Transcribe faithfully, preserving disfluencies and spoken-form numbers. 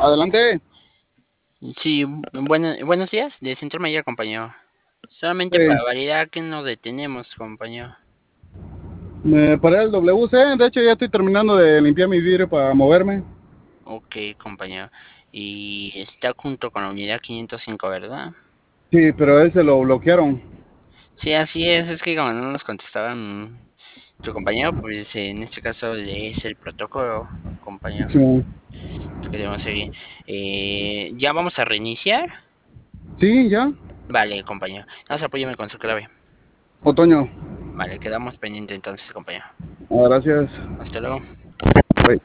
Adelante. Sí, bueno, buenos días, de Centro Mayor, compañero. Solamente Eh, para validar que nos detenemos, compañero. me paré el W C. De hecho, ya estoy terminando de limpiar mi vidrio para moverme. Ok, compañero. Y está junto con la unidad quinientos cinco, ¿verdad? Sí, pero ese lo bloquearon. Sí, así es, es que como no nos contestaban tu compañero, pues en este caso es el protocolo, compañero, Sí, que debemos seguir. Eh, ¿ya vamos a reiniciar? sí, ya. Vale, compañero. Nada más apóyame con su clave. Otoño. Vale, quedamos pendiente entonces, compañero. Ah, gracias. Hasta luego.